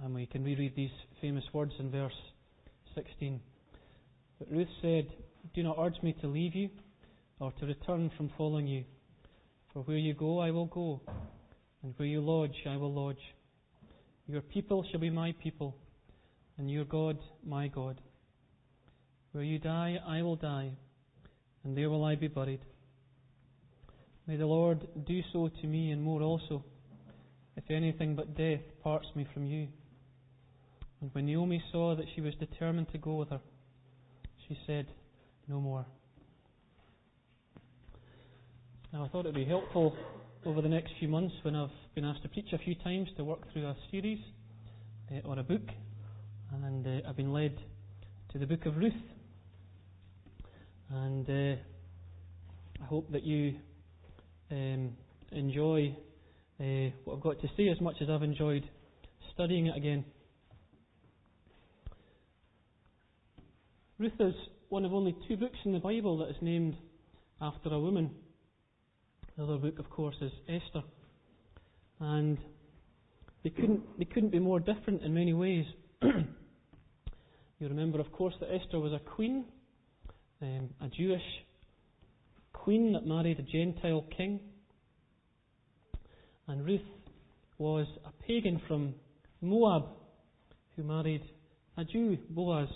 And we can reread these famous words in verse 16. But Ruth said, "Do not urge me to leave you or to return from following you. For where you go, I will go, and where you lodge, I will lodge. Your people shall be my people, and your God, my God. Where you die, I will die, and there will I be buried. May the Lord do so to me, and more also, if anything but death parts me from you." And when Naomi saw that she was determined to go with her, she said no more. Now, I thought it would be helpful over the next few months, when I've been asked to preach a few times, to work through a series or a book. And I've been led to the book of Ruth. And I hope that you enjoy what I've got to say as much as I've enjoyed studying it again. Ruth is one of only 2 books in the Bible that is named after a woman. The other book, of course, is Esther. And they couldn't be more different in many ways. You remember, of course, that Esther was a queen, a Jewish queen that married a Gentile king. And Ruth was a pagan from Moab who married a Jew, Boaz.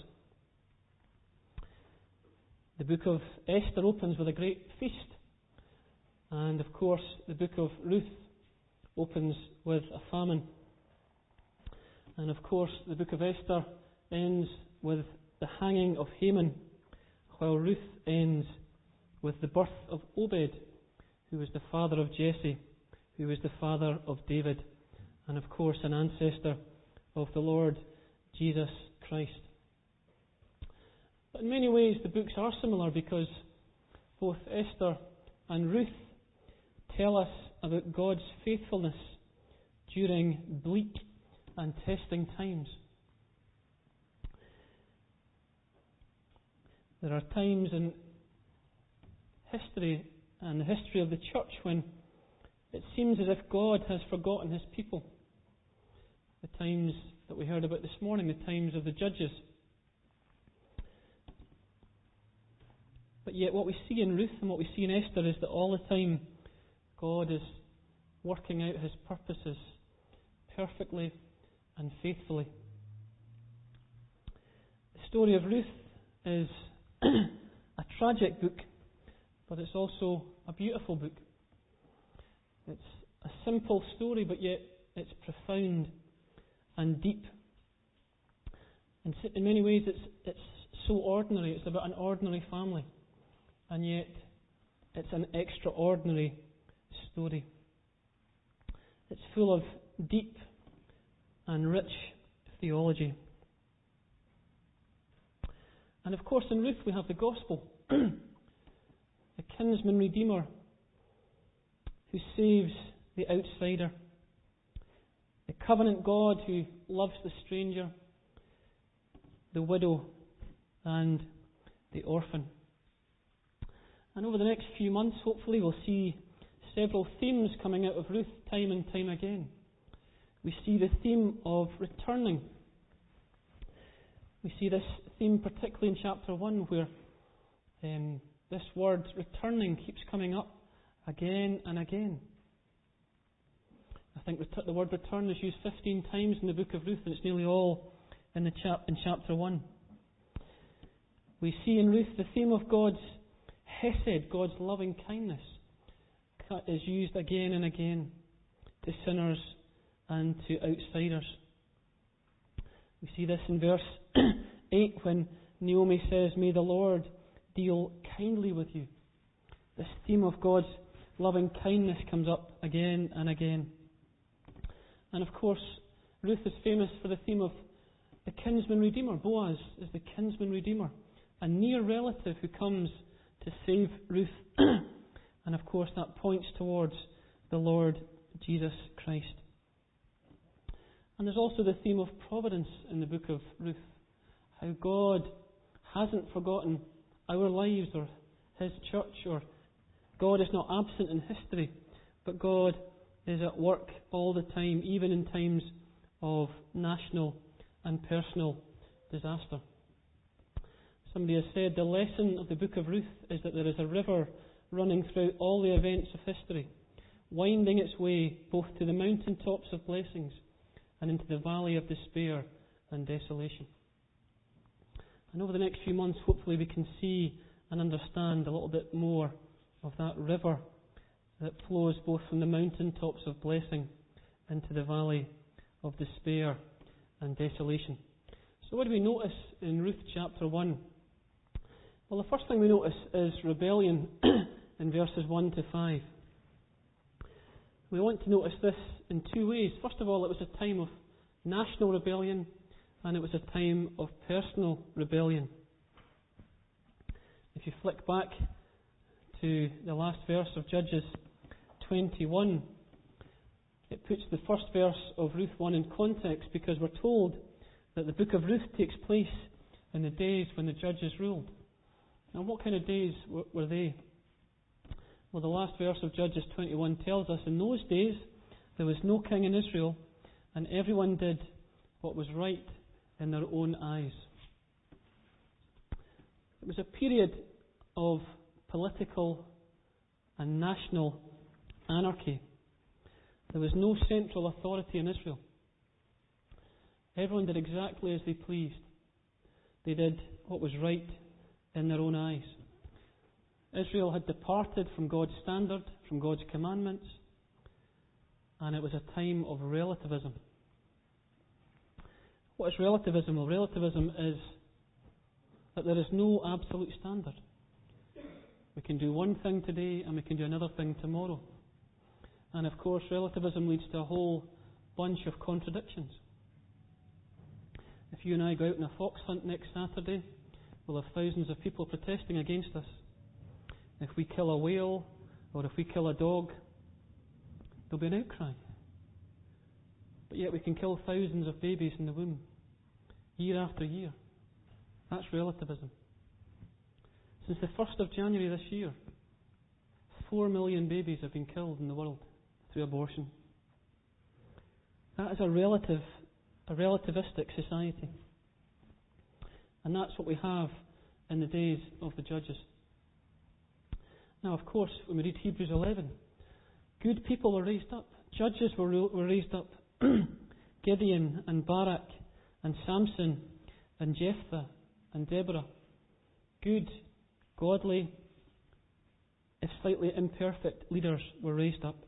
The book of Esther opens with a great feast. And of course, the book of Ruth opens with a famine. And of course, the book of Esther ends with the hanging of Haman, while Ruth ends with the birth of Obed, who was the father of Jesse, who was the father of David, and of course an ancestor of the Lord Jesus Christ. But in many ways the books are similar, because both Esther and Ruth tell us about God's faithfulness during bleak and testing times. There are times in history and the history of the church when it seems as if God has forgotten His people. The times that we heard about this morning, the times of the judges. But yet what we see in Ruth and what we see in Esther is that all the time God is working out His purposes perfectly and faithfully. The story of Ruth is a tragic book, but it's also a beautiful book. It's a simple story, but yet it's profound and deep. And in many ways it's so ordinary. It's about an ordinary family, and yet it's an extraordinary story. It's full of deep and rich theology. And of course in Ruth we have the gospel, the kinsman redeemer who saves the outsider, the covenant God who loves the stranger, the widow and the orphan. And over the next few months, hopefully, we'll see several themes coming out of Ruth time and time again. We see the theme of returning. We see this theme particularly in chapter 1, where this word returning keeps coming up again and again. I think the word return is used 15 times in the book of Ruth, and it's nearly all in chapter 1. We see in Ruth the theme of God's hesed, God's loving kindness, is used again and again to sinners and to outsiders. We see this in verse 8 when Naomi says, "May the Lord deal kindly with you." This theme of God's loving kindness comes up again and again. And of course, Ruth is famous for the theme of the kinsman redeemer. Boaz is the kinsman redeemer, a near relative who comes to save Ruth. And of course that points towards the Lord Jesus Christ. And there's also the theme of providence in the book of Ruth. How God hasn't forgotten our lives or His church, or God is not absent in history, but God is at work all the time, even in times of national and personal disaster. Somebody has said the lesson of the book of Ruth is that there is a river running throughout all the events of history, winding its way both to the mountaintops of blessings and into the valley of despair and desolation. And over the next few months, hopefully we can see and understand a little bit more of that river that flows both from the mountaintops of blessing into the valley of despair and desolation. So what do we notice in Ruth chapter 1? Well, the first thing we notice is rebellion in verses 1 to 5. We want to notice this in two ways. First of all, it was a time of national rebellion, and it was a time of personal rebellion. If you flick back to the last verse of Judges 21, it puts the first verse of Ruth 1 in context, because we're told that the book of Ruth takes place in the days when the judges ruled. Now, what kind of days were they? Well, the last verse of Judges 21 tells us in those days there was no king in Israel, and everyone did what was right in their own eyes. It was a period of political and national anarchy. There was no central authority in Israel. Everyone did exactly as they pleased. They did what was right in their own eyes. Israel had departed from God's standard, from God's commandments, and it was a time of relativism. What is relativism? Well, relativism is that there is no absolute standard. We can do one thing today and we can do another thing tomorrow. And of course, relativism leads to a whole bunch of contradictions. If you and I go out on a fox hunt next Saturday, we'll have thousands of people protesting against us. If we kill a whale or if we kill a dog, there'll be an outcry. But yet we can kill thousands of babies in the womb, year after year. That's relativism. Since the 1st of January this year, 4 million babies have been killed in the world through abortion. That is a relativistic society. And that's what we have in the days of the judges. Now, of course, when we read Hebrews 11, good people were raised up. Judges were raised up. Gideon and Barak and Samson and Jephthah and Deborah. Good, godly, if slightly imperfect leaders were raised up.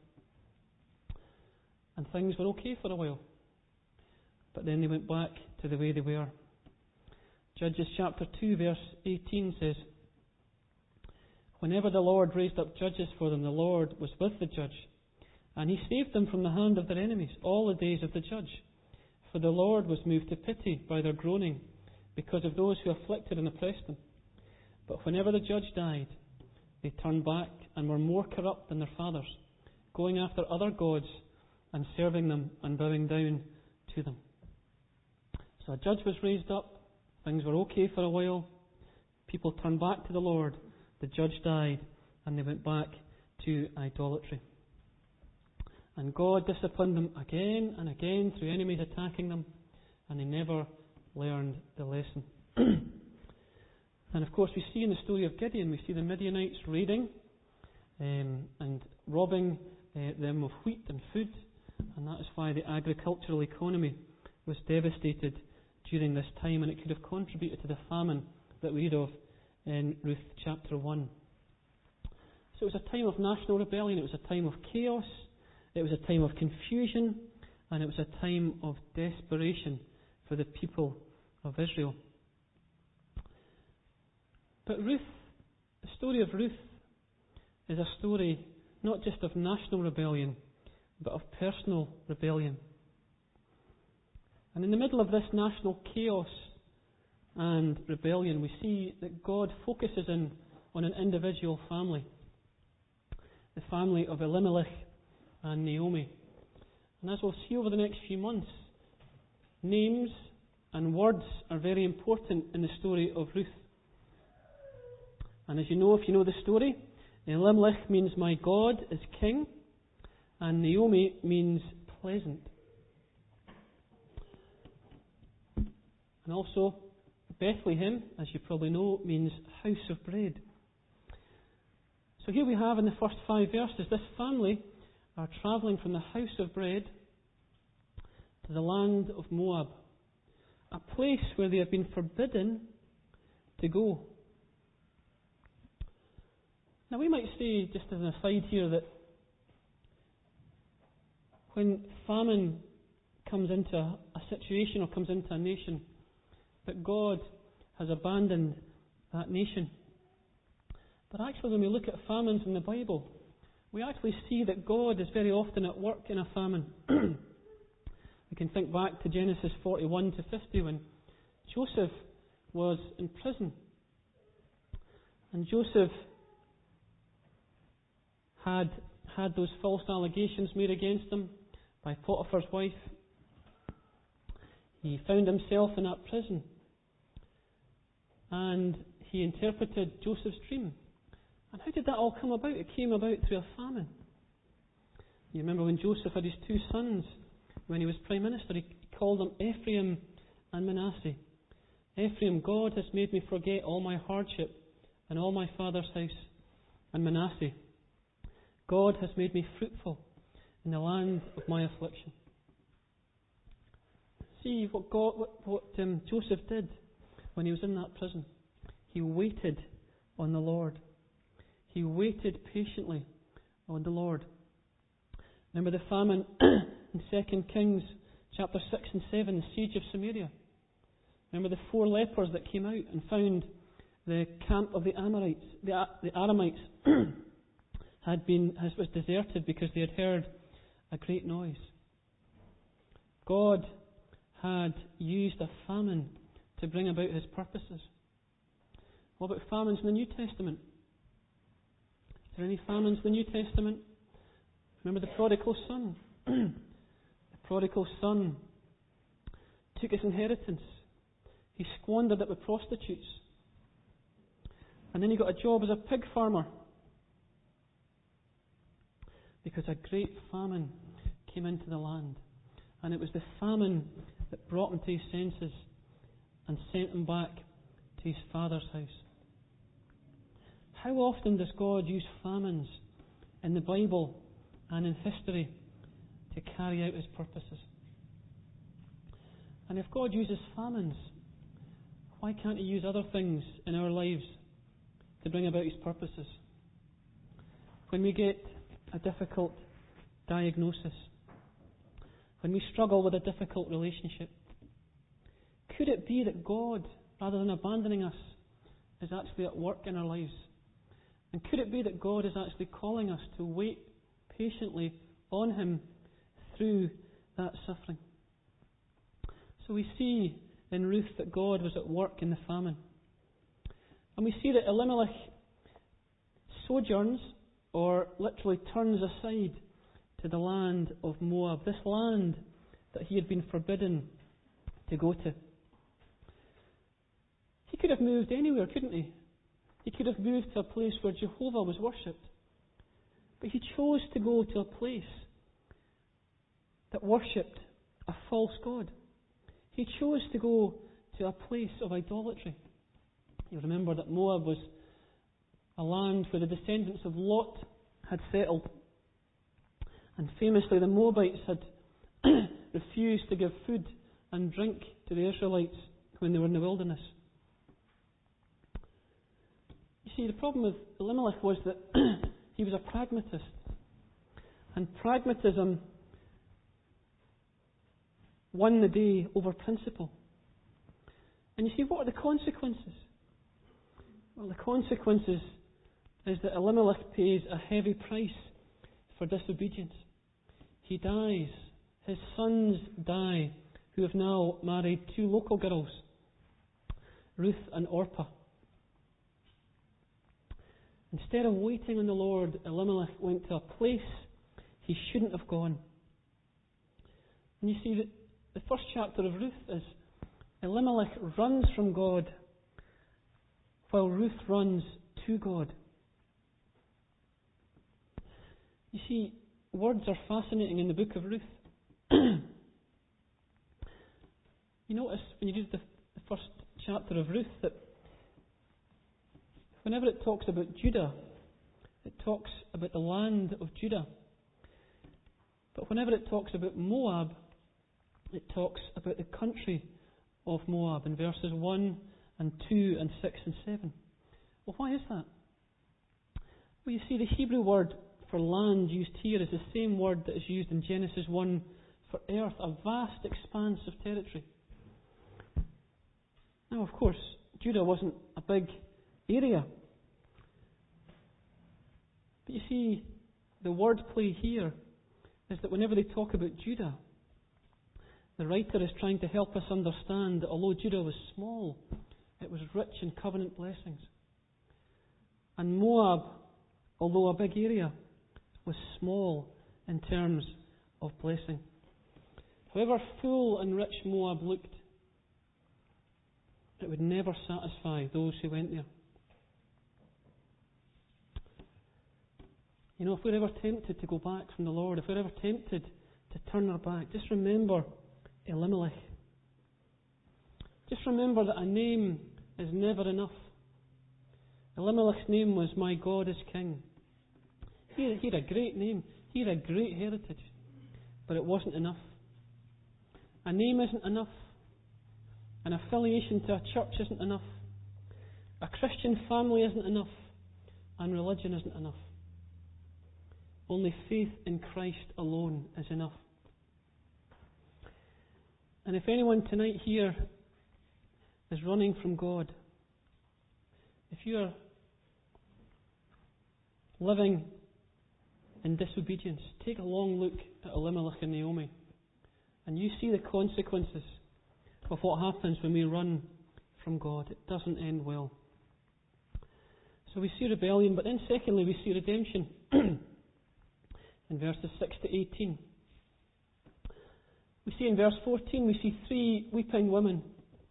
And things were okay for a while. But then they went back to the way they were. Judges chapter 2 verse 18 says, "Whenever the Lord raised up judges for them, the Lord was with the judge, and he saved them from the hand of their enemies all the days of the judge. For the Lord was moved to pity by their groaning, because of those who afflicted and oppressed them. But whenever the judge died, they turned back and were more corrupt than their fathers, going after other gods and serving them and bowing down to them." So a judge was raised up. Things were okay for a while. People turned back to the Lord. The judge died, and they went back to idolatry. And God disciplined them again and again through enemies attacking them, and they never learned the lesson. And of course, we see in the story of Gideon, we see the Midianites raiding and robbing them of wheat and food, and that is why the agricultural economy was devastated during this time, and it could have contributed to the famine that we read of in Ruth chapter 1. So it was a time of national rebellion, it was a time of chaos, it was a time of confusion, and it was a time of desperation for the people of Israel. But Ruth, the story of Ruth, is a story not just of national rebellion, but of personal rebellion. And in the middle of this national chaos and rebellion, we see that God focuses in on an individual family, the family of Elimelech and Naomi. And as we'll see over the next few months, names and words are very important in the story of Ruth. And as you know, if you know the story, Elimelech means my God is king, and Naomi means pleasant. And also, Bethlehem, as you probably know, means house of bread. So here we have in the first 5 verses, this family are travelling from the house of bread to the land of Moab, a place where they have been forbidden to go. Now we might say, just as an aside here, that when famine comes into a situation or comes into a nation, that God has abandoned that nation. But actually, when we look at famines in the Bible, we actually see that God is very often at work in a famine. We can think back to Genesis 41 to 50 when Joseph was in prison. And Joseph had those false allegations made against him by Potiphar's wife. He found himself in that prison. And he interpreted Joseph's dream. And how did that all come about? It came about through a famine. You remember when Joseph had his 2 sons, when he was prime minister, he called them Ephraim and Manasseh. Ephraim, God has made me forget all my hardship and all my father's house. And Manasseh, God has made me fruitful in the land of my affliction. See what Joseph did when he was in that prison. He waited on the Lord. He waited patiently on the Lord. Remember the famine in 2 Kings chapter 6 and 7, the siege of Samaria. Remember the 4 lepers that came out and found the camp of the Amorites, the Aramites was deserted because they had heard a great noise. God had used a famine to bring about His purposes. What about famines in the New Testament? Is there any famines in the New Testament? Remember the prodigal son? The prodigal son took his inheritance. He squandered it with prostitutes. And then he got a job as a pig farmer. Because a great famine came into the land. And it was the famine that brought him to his senses and sent him back to his father's house. How often does God use famines in the Bible and in history to carry out His purposes? And if God uses famines, why can't He use other things in our lives to bring about His purposes? When we get a difficult diagnosis, when we struggle with a difficult relationship, could it be that God, rather than abandoning us, is actually at work in our lives? And could it be that God is actually calling us to wait patiently on Him through that suffering? So we see in Ruth that God was at work in the famine. And we see that Elimelech sojourns, or literally turns aside to the land of Moab, this land that he had been forbidden to go to. He could have moved anywhere, couldn't he? He could have moved to a place where Jehovah was worshipped. But he chose to go to a place that worshipped a false god. He chose to go to a place of idolatry. You remember that Moab was a land where the descendants of Lot had settled. And famously the Moabites had refused to give food and drink to the Israelites when they were in the wilderness. You see, the problem with Elimelech was that he was a pragmatist. And pragmatism won the day over principle. And you see, what are the consequences? Well, the consequences is that Elimelech pays a heavy price for disobedience. He dies. His sons die, who have now married 2 local girls, Ruth and Orpah. Instead of waiting on the Lord, Elimelech went to a place he shouldn't have gone. And you see that the first chapter of Ruth is Elimelech runs from God while Ruth runs to God. You see, words are fascinating in the book of Ruth. You notice when you read the first chapter of Ruth that whenever it talks about Judah, it talks about the land of Judah. But whenever it talks about Moab, it talks about the country of Moab in verses 1 and 2 and 6 and 7. Well, why is that? Well, you see, the Hebrew word for land used here is the same word that is used in Genesis 1 for earth, a vast expanse of territory. Now, of course, Judah wasn't a big area. But you see, the wordplay here is that whenever they talk about Judah, the writer is trying to help us understand that although Judah was small, it was rich in covenant blessings. And Moab, although a big area, was small in terms of blessing. However full and rich Moab looked, it would never satisfy those who went there. You know, if we're ever tempted to go back from the Lord, if we're ever tempted to turn our back, just remember Elimelech. Just remember that a name is never enough. Elimelech's name was "My God is King." He had a great name. He had a great heritage. But it wasn't enough. A name isn't enough. An affiliation to a church isn't enough. A Christian family isn't enough. And religion isn't enough. Only faith in Christ alone is enough. And if anyone tonight here is running from God, if you are living in disobedience, take a long look at Elimelech and Naomi, and you see the consequences of what happens when we run from God. It doesn't end well. So we see rebellion, but then secondly we see redemption in verses 6 to 18. We see in verse 14, we see 3 weeping women.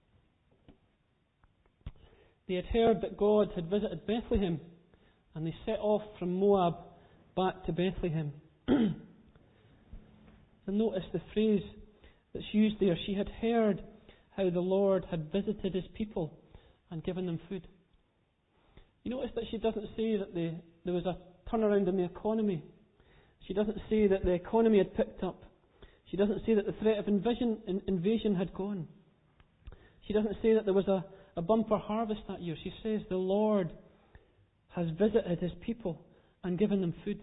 They had heard that God had visited Bethlehem, and they set off from Moab back to Bethlehem. And notice the phrase that's used there. She had heard how the Lord had visited His people and given them food. You notice that she doesn't say that there was a turnaround in the economy. She doesn't say that the economy had picked up. She doesn't say that the threat of invasion had gone. She doesn't say that there was a bumper harvest that year. She says the Lord has visited His people and given them food.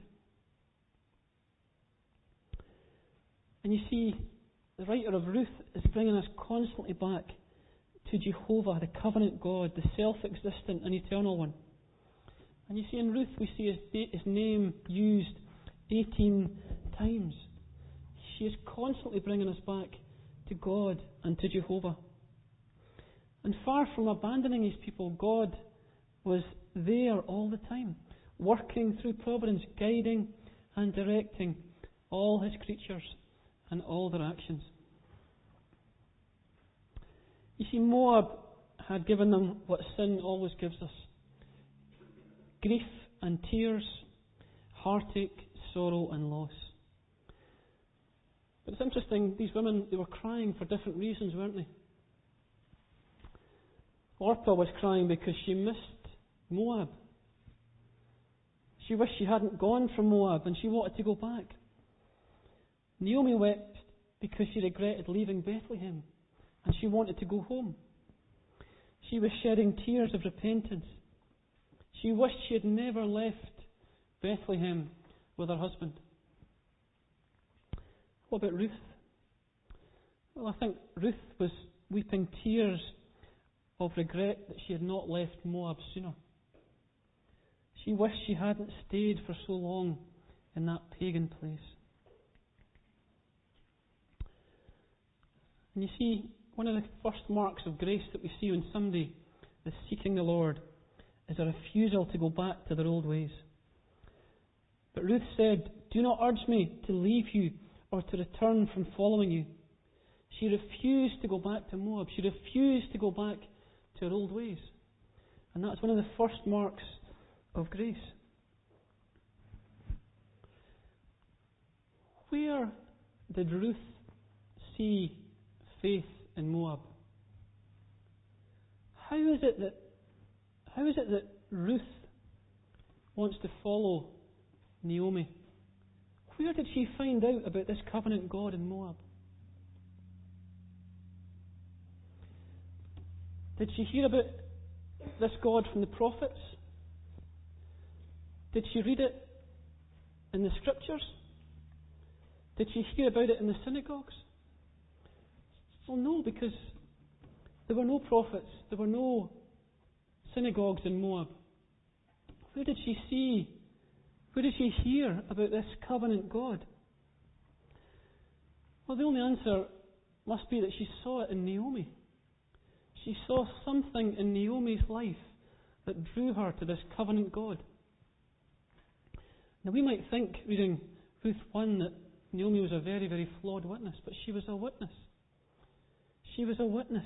And you see, the writer of Ruth is bringing us constantly back to Jehovah, the covenant God, the self-existent and eternal one. And you see, in Ruth we see his name used 18 times. She is constantly bringing us back to God and to Jehovah. And far from abandoning His people, God was there all the time, working through providence, guiding and directing all His creatures and all their actions. You see, Moab had given them what sin always gives us: grief and tears, heartache, sorrow and loss. But it's interesting, these women, they were crying for different reasons, weren't they? Orpah was crying because she missed Moab. She wished she hadn't gone from Moab and she wanted to go back. Naomi wept because she regretted leaving Bethlehem and she wanted to go home. She was shedding tears of repentance. She wished she had never left Bethlehem with her husband. What about Ruth? Well, I think Ruth was weeping tears of regret that she had not left Moab sooner. She wished she hadn't stayed for so long in that pagan place. And you see, one of the first marks of grace that we see when somebody is seeking the Lord is a refusal to go back to their old ways. But Ruth said, "Do not urge me to leave you or to return from following you." She refused to go back to Moab. She refused to go back to her old ways. And that's one of the first marks of grace. Where did Ruth see faith in Moab? How is it that Ruth wants to follow Naomi? Where did she find out about this covenant God in Moab? Did she hear about this God from the prophets? Did she read it in the scriptures? Did she hear about it in the synagogues? Well, no, because there were no prophets, there were no synagogues in Moab. Where did she hear about this covenant God? Well, the only answer must be that she saw it in Naomi. She saw something in Naomi's life that drew her to this covenant God. Now, we might think, reading Ruth 1, that Naomi was a very, very flawed witness, but she was a witness. She was a witness.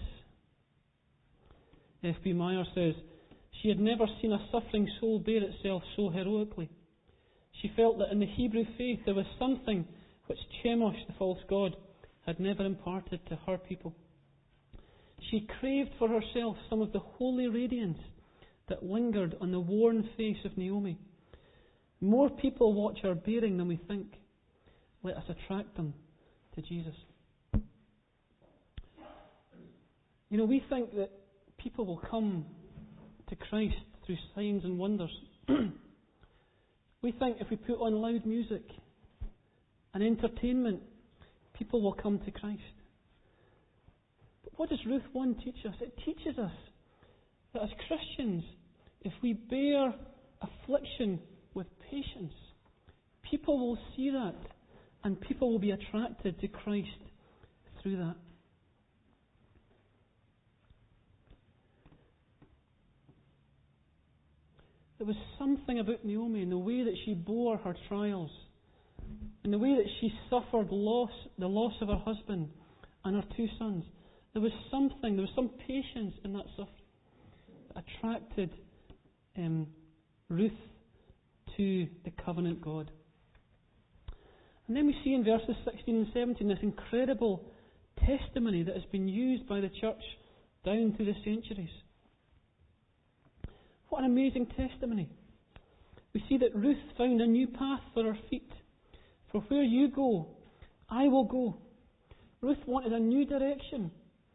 F.B. Meyer says, she had never seen a suffering soul bear itself so heroically. She felt that in the Hebrew faith there was something which Chemosh, the false god, had never imparted to her people. She craved for herself some of the holy radiance that lingered on the worn face of Naomi. More people watch our bearing than we think. Let us attract them to Jesus. You know, we think that people will come to Christ through signs and wonders. We think if we put on loud music and entertainment, people will come to Christ. But what does Ruth 1 teach us? It teaches us that as Christians, if we bear affliction with patience, people will see that and people will be attracted to Christ through that. There was something about Naomi in the way that she bore her trials, in the way that she suffered the loss of her husband and her 2 sons. There was some patience in that suffering that attracted Ruth to the covenant God. And then we see in verses 16 and 17 this incredible testimony that has been used by the church down through the centuries. What an amazing testimony. We see that Ruth found a new path for her feet. For where you go, I will go. Ruth wanted a new direction.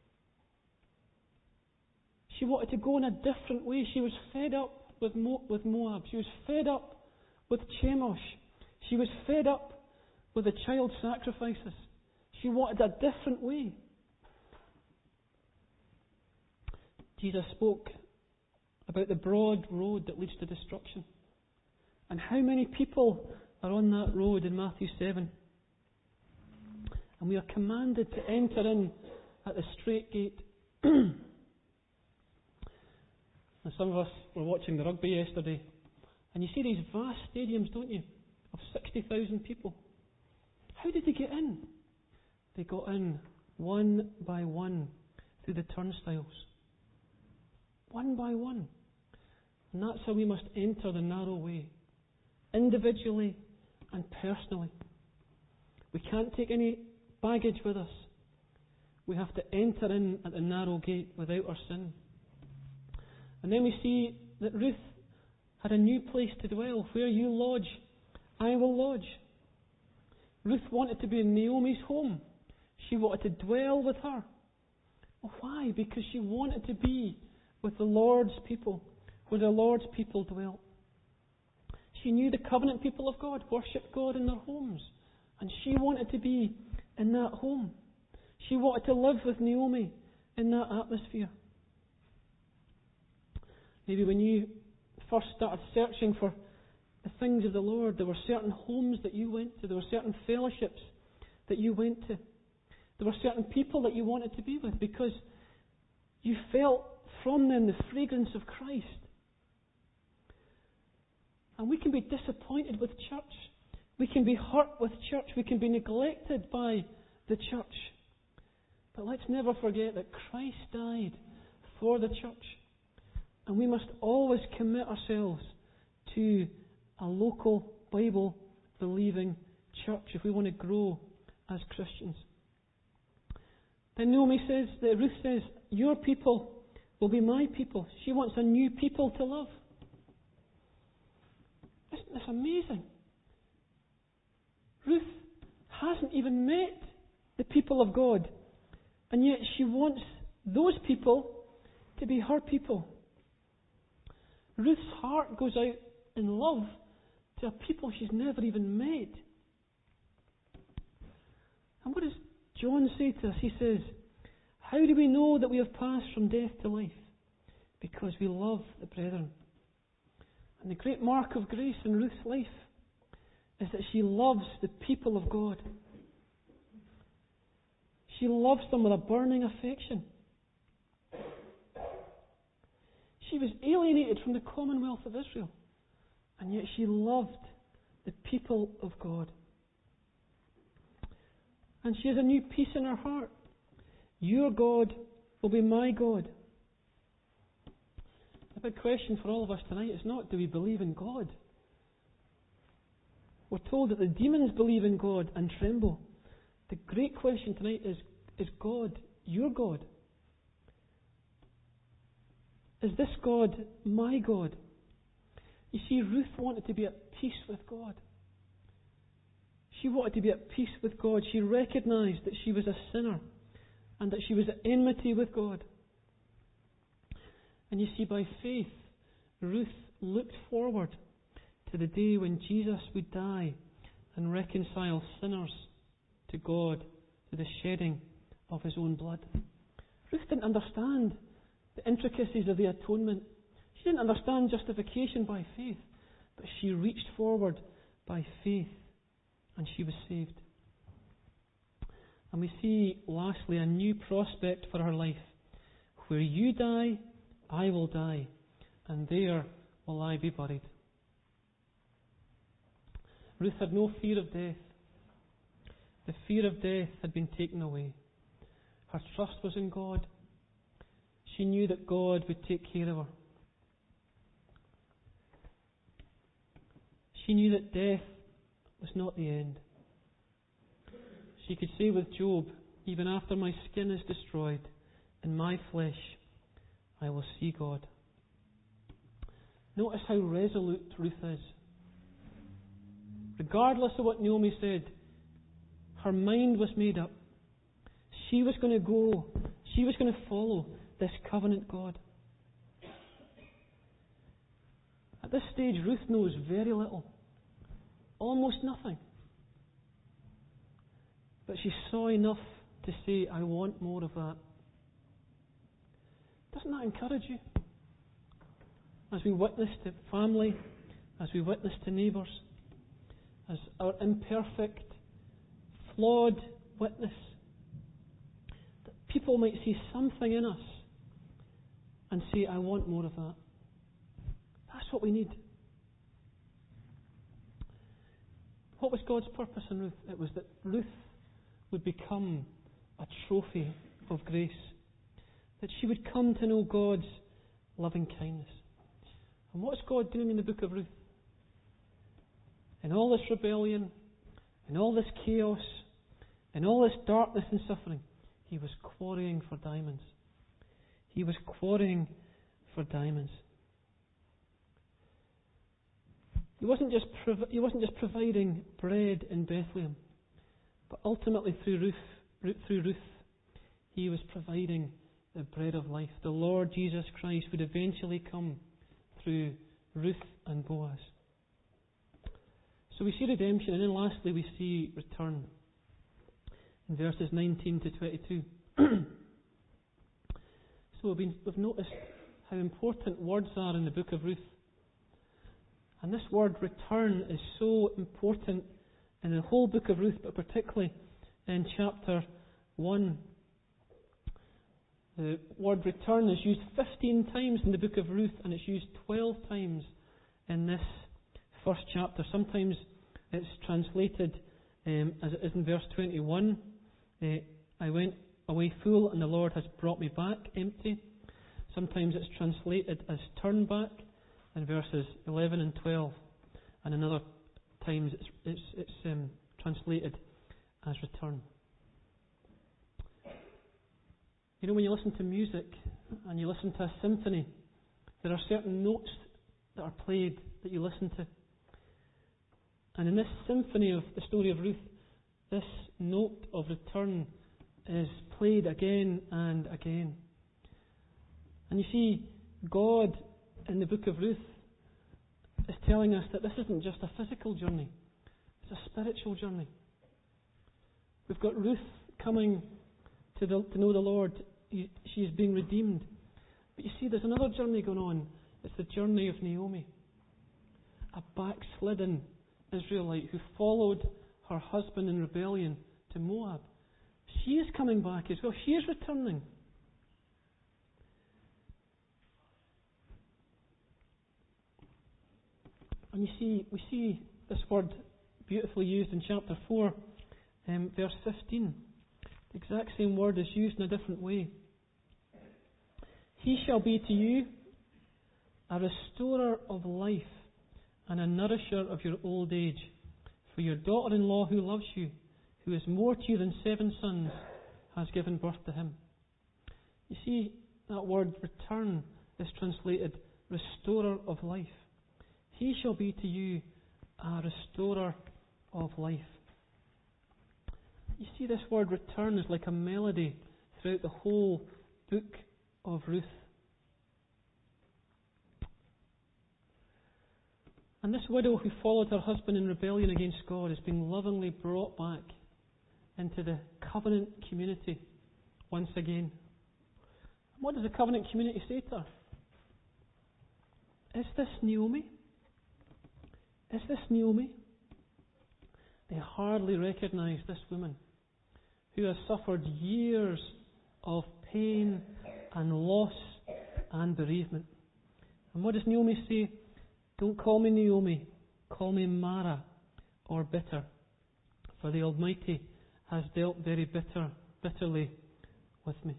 She wanted to go in a different way. She was fed up with Moab. She was fed up with Chemosh. She was fed up with the child sacrifices. She wanted a different way. Jesus spoke about the broad road that leads to destruction. And how many people are on that road in Matthew 7? And we are commanded to enter in at the straight gate. And some of us were watching the rugby yesterday, and you see these vast stadiums, don't you, of 60,000 people. How did they get in? They got in one by one through the turnstiles. One by one. And that's how we must enter the narrow way, individually and personally. We can't take any baggage with us. We have to enter in at the narrow gate without our sin. And then we see that Ruth had a new place to dwell. Where you lodge, I will lodge. Ruth wanted to be in Naomi's home. She wanted to dwell with her. Well, why? Because she wanted to be with the Lord's people, where the Lord's people dwelt. She knew the covenant people of God worshipped God in their homes, and she wanted to be in that home. She wanted to live with Naomi in that atmosphere. Maybe when you first started searching for the things of the Lord, there were certain homes that you went to, there were certain fellowships that you went to, there were certain people that you wanted to be with because you felt from them the fragrance of Christ. And we can be disappointed with church. We can be hurt with church. We can be neglected by the church. But let's never forget that Christ died for the church. And we must always commit ourselves to a local Bible-believing church if we want to grow as Christians. Then Ruth says, your people will be my people. She wants a new people to love. Isn't this amazing? Ruth hasn't even met the people of God, and yet she wants those people to be her people. Ruth's heart goes out in love to a people she's never even met. And what does John say to us? He says, how do we know that we have passed from death to life? Because we love the brethren. And the great mark of grace in Ruth's life is that she loves the people of God. She loves them with a burning affection. She was alienated from the commonwealth of Israel, and yet she loved the people of God. And she has a new peace in her heart. Your God will be my God. The big question for all of us tonight is not, do we believe in God? We're told that the demons believe in God and tremble. The great question tonight is God your God? Is this God my God? You see, Ruth wanted to be at peace with God. She wanted to be at peace with God. She recognized that she was a sinner and that she was at enmity with God. And you see, by faith, Ruth looked forward to the day when Jesus would die and reconcile sinners to God through the shedding of his own blood. Ruth didn't understand the intricacies of the atonement. She didn't understand justification by faith, but she reached forward by faith and she was saved. And we see, lastly, a new prospect for her life. Where you die, I will die, and there will I be buried. Ruth had no fear of death. The fear of death had been taken away. Her trust was in God. She knew that God would take care of her. She knew that death was not the end. She could say with Job, even after my skin is destroyed, in my flesh I will see God. Notice how resolute Ruth is. Regardless of what Naomi said, her mind was made up. She was going to go. She was going to follow this covenant God. At this stage, Ruth knows very little. Almost nothing. But she saw enough to say, I want more of that. Doesn't that encourage you? As we witness to family, as we witness to neighbours, as our imperfect, flawed witness, that people might see something in us and say, I want more of that. That's what we need. What was God's purpose in Ruth? It was that Ruth would become a trophy of grace. That she would come to know God's loving kindness. And what's God doing in the book of Ruth? In all this rebellion, in all this chaos, in all this darkness and suffering, He was quarrying for diamonds. He was quarrying for diamonds. He wasn't just providing bread in Bethlehem, but ultimately through Ruth, He was providing the bread of life. The Lord Jesus Christ would eventually come through Ruth and Boaz. So we see redemption, and then lastly we see return in verses 19 to 22. So we've noticed how important words are in the book of Ruth. And this word return is so important in the whole book of Ruth, but particularly in chapter 1. The word return is used 15 times in the book of Ruth, and it's used 12 times in this first chapter. Sometimes it's translated as it is in verse 21. I went away full, and the Lord has brought me back empty. Sometimes it's translated as turn back in verses 11 and 12, and in other times it's translated as return. You know, when you listen to music, and you listen to a symphony, there are certain notes that are played that you listen to. And in this symphony of the story of Ruth, this note of return is played again and again. And you see, God in the book of Ruth is telling us that this isn't just a physical journey, it's a spiritual journey. We've got Ruth coming to know the Lord. She is being redeemed. But you see, there's another journey going on. It's the journey of Naomi, a backslidden Israelite who followed her husband in rebellion to Moab. She is coming back as well. She is returning. And you see, we see this word beautifully used in chapter 4, verse 15. The exact same word is used in a different way. He shall be to you a restorer of life and a nourisher of your old age. For your daughter-in-law who loves you, who is more to you than 7 sons, has given birth to him. You see, that word return is translated restorer of life. He shall be to you a restorer of life. You see, this word return is like a melody throughout the whole book of Ruth. And this widow who followed her husband in rebellion against God is being lovingly brought back into the covenant community once again. And what does the covenant community say to her? Is this Naomi? Is this Naomi? They hardly recognise this woman who has suffered years of pain and loss and bereavement. And what does Naomi say? Don't call me Naomi, call me Mara, or bitter, for the Almighty has dealt very bitterly with me.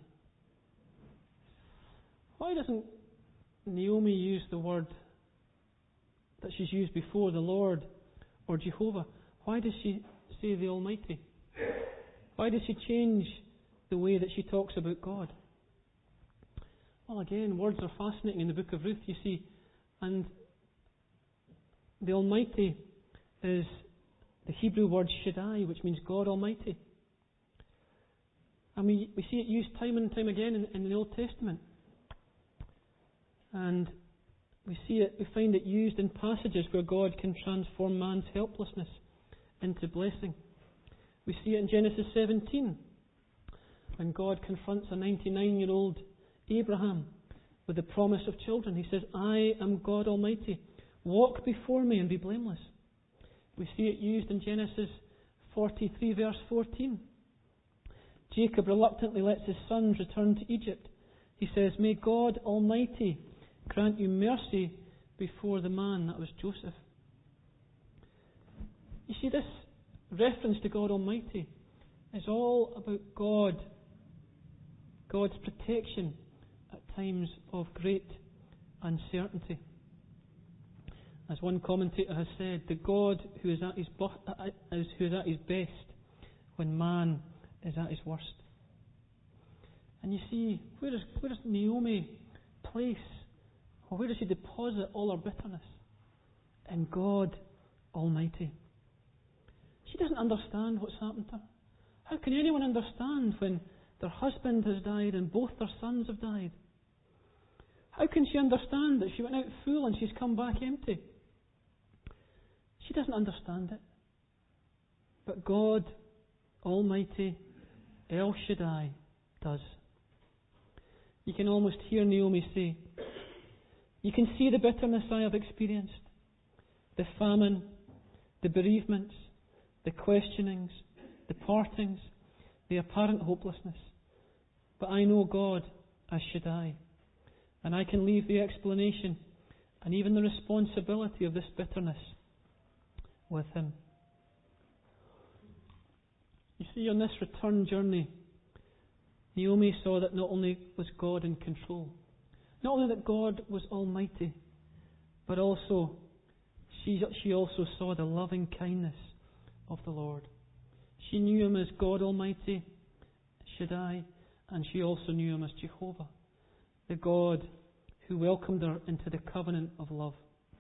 Why doesn't Naomi use the word that she's used before, the Lord or Jehovah? Why does she say the Almighty? Why does she change the way that she talks about God? Well, again, words are fascinating in the book of Ruth, you see, and the Almighty is the Hebrew word Shaddai, which means God Almighty. And we see it used time and time again in the Old Testament. And we find it used in passages where God can transform man's helplessness into blessing. We see it in Genesis 17, when God confronts a 99-year-old Abraham with the promise of children. He says, I am God Almighty. Walk before me and be blameless. We see it used in Genesis 43 verse 14. Jacob reluctantly lets his sons return to Egypt. He says, may God Almighty grant you mercy before the man, that was Joseph. You see, this reference to God Almighty is all about God's protection at times of great uncertainty. As one commentator has said, the God who is at his best when man is at his worst. And you see, where does Naomi place, or where does she deposit all her bitterness? In God Almighty. She doesn't understand what's happened to her. How can anyone understand when their husband has died and both their sons have died? How can she understand that she went out full and she's come back empty? She doesn't understand it. But God Almighty, El Shaddai, does. You can almost hear Naomi say, you can see the bitterness I have experienced, the famine, the bereavements, the questionings, the partings, the apparent hopelessness. But I know God as Shaddai, and I can leave the explanation and even the responsibility of this bitterness with Him. You see, on this return journey, Naomi saw that not only was God in control, not only that God was almighty, but also she also saw the loving kindness of the Lord. She knew Him as God Almighty, Shaddai, and she also knew Him as Jehovah. the God who welcomed her into the covenant of love.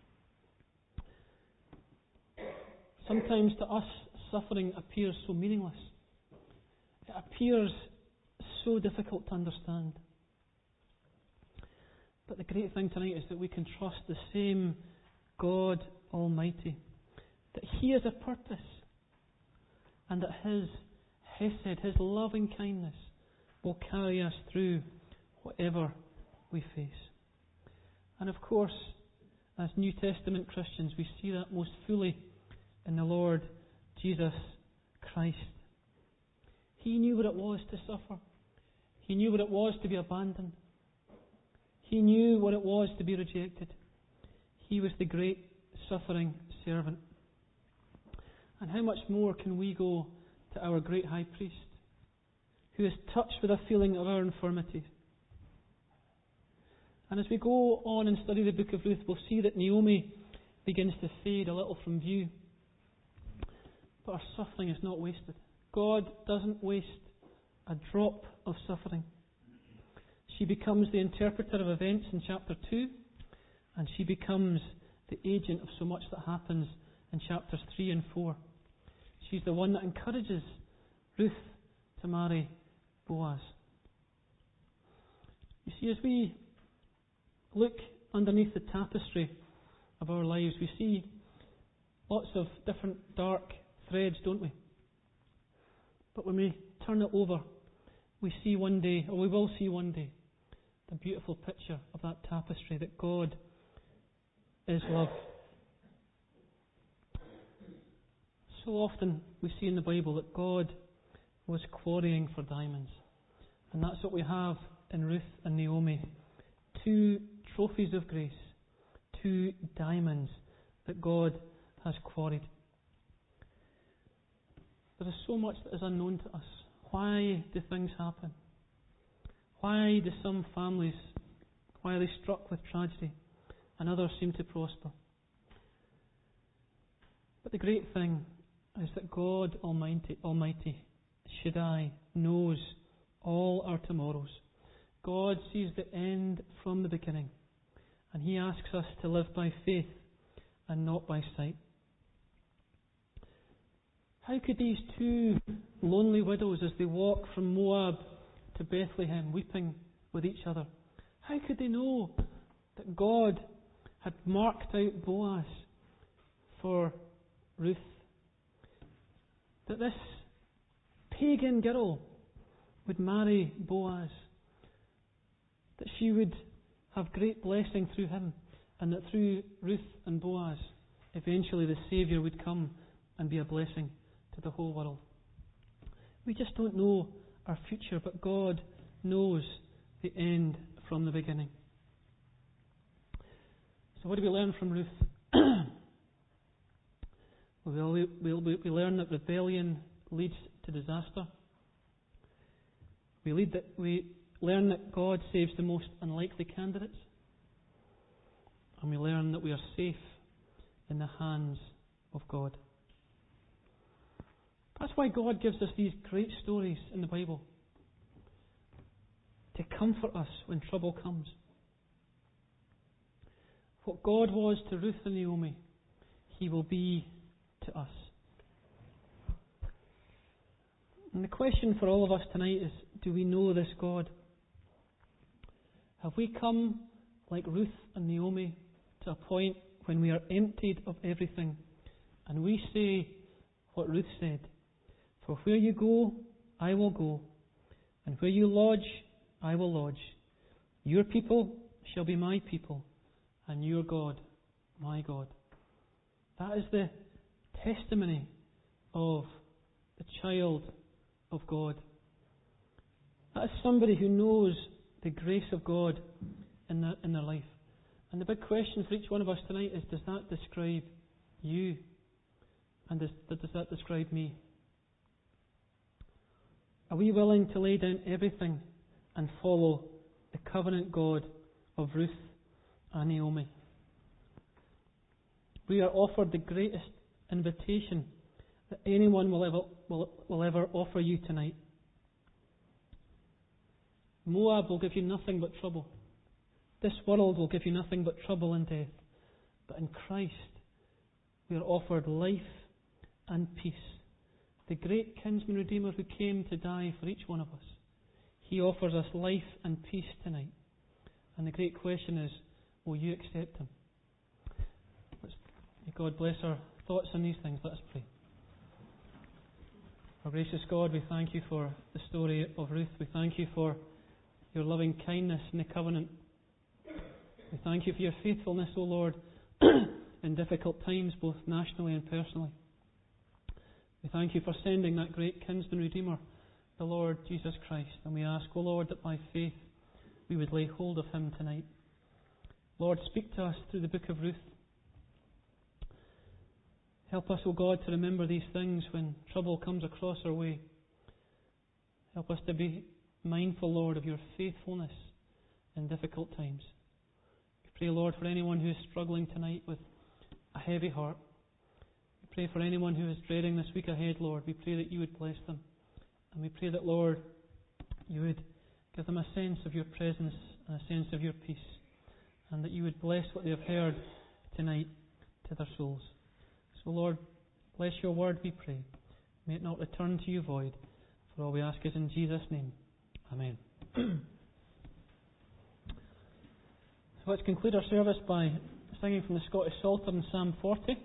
Sometimes to us, suffering appears so meaningless. It appears so difficult to understand. But the great thing tonight is that we can trust the same God Almighty, that He has a purpose, and that His Hesed, His loving kindness, will carry us through whatever we face. And of course, as New Testament Christians, we see that most fully in the Lord Jesus Christ. He knew what it was to suffer. He knew what it was to be abandoned. He knew what it was to be rejected. He was the great suffering servant. And how much more can we go to our great high priest, who is touched with a feeling of our infirmities? And as we go on and study the book of Ruth, we'll see that Naomi begins to fade a little from view. But our suffering is not wasted. God doesn't waste a drop of suffering. She becomes the interpreter of events in chapter 2, and she becomes the agent of so much that happens in chapters 3 and 4. She's the one that encourages Ruth to marry Boaz. You see, as we look underneath the tapestry of our lives, we see lots of different dark threads, don't we? But when we turn it over, we see one day, or we will see one day, the beautiful picture of that tapestry, that God is love. So often we see in the Bible that God was quarrying for diamonds. And that's what we have in Ruth and Naomi. Two trophies of grace. Two diamonds that God has quarried. There is so much that is unknown to us. Why do things happen? Why do some families, why are they struck with tragedy and others seem to prosper? But the great thing is that God Almighty, Shaddai, knows all our tomorrows. God sees the end from the beginning, and He asks us to live by faith and not by sight. How could these two lonely widows, as they walk from Moab to Bethlehem, weeping with each other, how could they know that God had marked out Boaz for Ruth? That this pagan girl would marry Boaz, that she would have great blessing through him, and that through Ruth and Boaz, eventually the Saviour would come and be a blessing to the whole world. We just don't know our future, but God knows the end from the beginning. So what do we learn from Ruth? We learn that rebellion leads to disaster. We learn that God saves the most unlikely candidates. And we learn that we are safe in the hands of God. That's why God gives us these great stories in the Bible, to comfort us when trouble comes. What God was to Ruth and Naomi, He will be to us. And the question for all of us tonight is, do we know this God? Have we come, like Ruth and Naomi, to a point when we are emptied of everything, and we say what Ruth said, "For where you go, I will go, and where you lodge, I will lodge. Your people shall be my people, and your God, my God." That is the testimony of the child of God. That is somebody who knows the grace of God in their life. And the big question for each one of us tonight is, does that describe you? And does that describe me? Are we willing to lay down everything and follow the covenant God of Ruth and Naomi? We are offered the greatest invitation that anyone will ever offer you tonight. Moab will give you nothing but trouble. This world will give you nothing but trouble and death. But in Christ, we are offered life and peace. The great kinsman redeemer who came to die for each one of us. He offers us life and peace tonight. And the great question is, will you accept Him? May God bless our thoughts on these things. Let us pray. Our gracious God, we thank you for the story of Ruth. We thank you for your loving kindness in the covenant. We thank you for your faithfulness, O Lord, in difficult times, both nationally and personally. We thank you for sending that great kinsman redeemer, the Lord Jesus Christ. And we ask, O Lord, that by faith we would lay hold of Him tonight. Lord, speak to us through the book of Ruth. Help us, O God, to remember these things when trouble comes across our way. Help us to be mindful, Lord, of your faithfulness in difficult times. We pray, Lord, for anyone who is struggling tonight with a heavy heart. We pray for anyone who is dreading this week ahead, Lord. We pray that you would bless them. And we pray that, Lord, you would give them a sense of your presence and a sense of your peace. And that you would bless what they have heard tonight to their souls. So, Lord, bless your word, we pray. May it not return to you void. For all we ask is in Jesus' name. Amen. So let's conclude our service by singing from the Scottish Psalter in Psalm 40.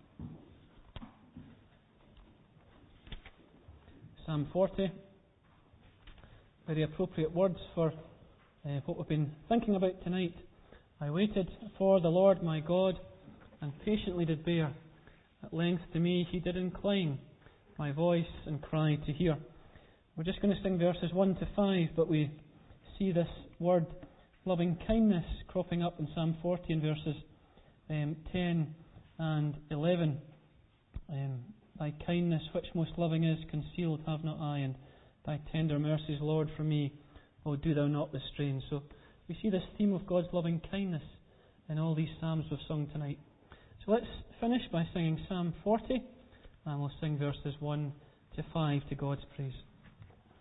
Psalm 40. Very appropriate words for what we've been thinking about tonight. I waited for the Lord my God, and patiently did bear. At length to me He did incline my voice and cry to hear. We're just going to sing verses 1 to 5, but we see this word loving kindness cropping up in Psalm 40 in verses 10 and 11. Thy kindness, which most loving is, concealed have not I, and thy tender mercies, Lord, for me, oh, do thou not restrain. So we see this theme of God's loving kindness in all these psalms we've sung tonight. So let's finish by singing Psalm 40, and we'll sing verses 1 to 5 to God's praise.